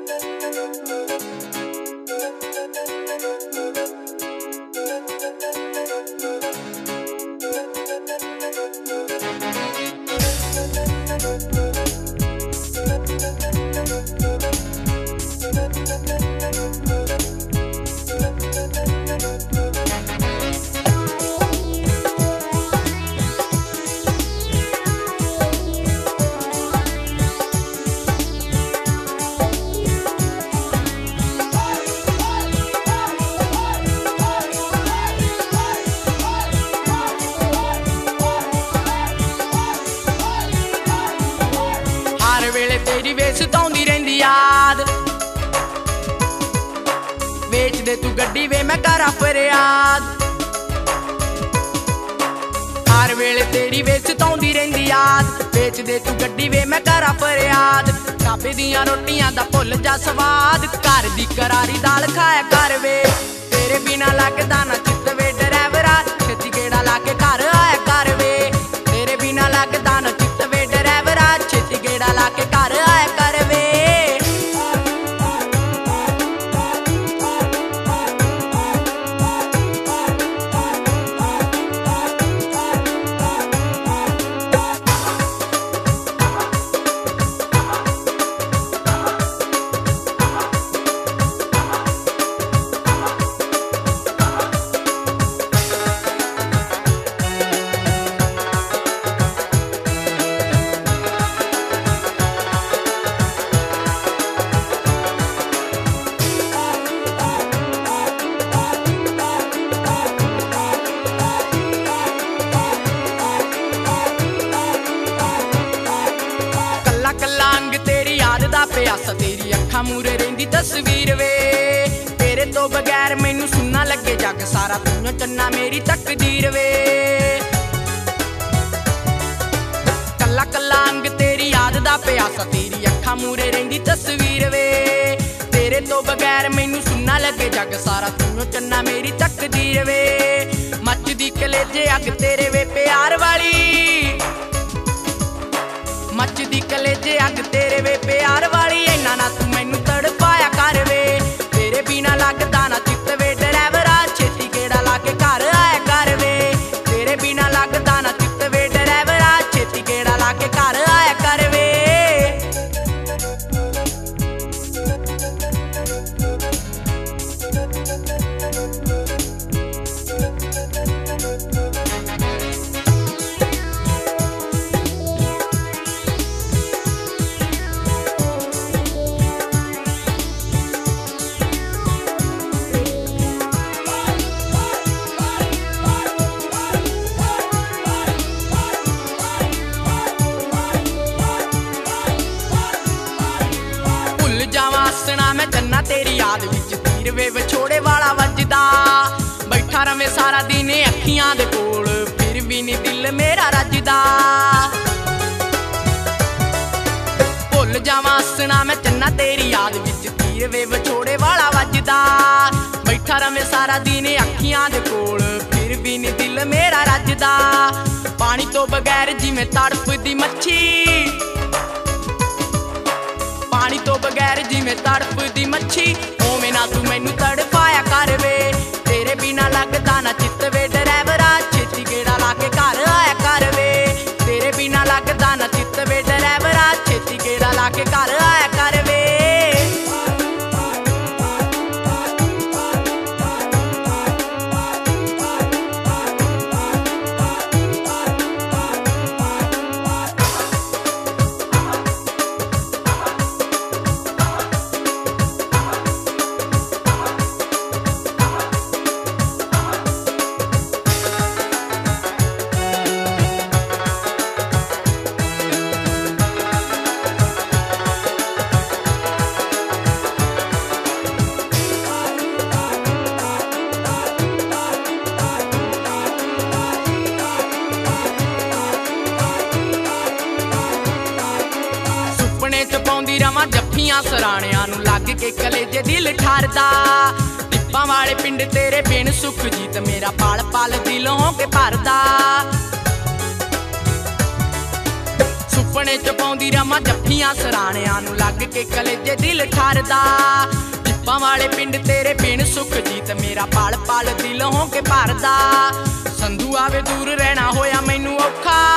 तेरी वे सताउंदी रहिंदी याद, बेच दे तू गड्डी वे मैं करा फरियाद। हर वेले तेरी वे सताउंदी रहिंदी याद, बेच दे तू गड्डी वे मैं करा फरियाद। ढाबे दियां रोटियां दा भुल जा स्वाद, घर दी करारी दाल खाया कर वे। तेरे बिना लगदा ना चित्त वे ड्राइवरा, छेती गेड़ा लाके घर आया कर वे। तेरे बिना लगदा ना चित्त वे ड्राइवरा, छेती गेड़ा लाके घर आया कर वे। प्यासा तेरी अखा मूरे रहिंदी तस्वीर वे। तेरे तो बगैर मैनू सुनना लगे जग सारा, तू चन्ना मेरी तकदीर वे। कला कला अंग तेरी याद दा प्यासा, तेरी अखा मूरे रहिंदी तस्वीर वे। तेरे तो बगैर मैनू सुनना लगे जग सारा, तू चन्ना मेरी तकदीर वे। मचदी कलेजे अग तेरे वे प्यार वाली, मचदी कलेजे अग तेरे वे प्यार वाली। इन्ना ना तू मैनू तड़पाया कर वे। तेरे बिना लगदा ना चित्त वे ड्राइवरा, छेती गेड़ा लाके घर आया कर वे। तेरे बिना लगदा ना चित्त वे ड्राइवरा, छेती गेड़ा लाके घर आया कर वे। जावां मैं चन्ना तेरी याद विच, तीर वे विछोड़े वाला वजदा। बैठा रवे सारा दिन अखियां दे कोल, फिर भी नी दिल मेरा रजदा। भुल जावां हसना मैं चन्ना तेरी याद विच, तीर वे विछोड़े वाला वजदा। बैठा रवे सारा दिन अखियां दे कोल, फिर भी नी दिल मेरा रजदा। पानी तो बगैर जिवें तड़पदी मच्छी, पानी तो बगैर जिवें तड़पदी मच्छी, ओवें ना तू मैनू तड़पाया कर वे। तेरे बिना लगदा ना चित्त वे ड्राइवरा, छेती गेड़ा लाके घर आया कर वे। तेरे बिना लगदा ना चित्त वे ड्राइवरा, छेती गेड़ा लाके घर आया कर वे। रवां जफ्फियां सराणियां नूं लग के कलेजे दिल ठारदा। टिप्पां वाले पिंड तेरे बिन सुख जीत, मेरा पल पल दिलों के भरदा। ਸੁਪਨੇ ਚ ਪਾਉਂਦੀ ਰਵਾਂ ਜੱਫੀਆਂ ਸਰਾਣਿਆਂ ਨੂੰ ਲੱਗ ਕੇ ਕਲੇਜੇ ਦਿਲ ਠਰਦਾ ਟਿੱਪਾਂ ਵਾਲੇ ਪਿੰਡ ਤੇਰੇ ਬਿਨ ਸੁਖਜੀਤ ਮੇਰਾ ਪਲ ਪਲ ਦਿਲ ਹੋ ਕੇ ਭਰਦਾ ਸੰਧੂ ਆਵੇ ਦੂਰ ਰਹਿਣਾ ਹੋਇਆ ਮੈਨੂੰ ਔਖਾ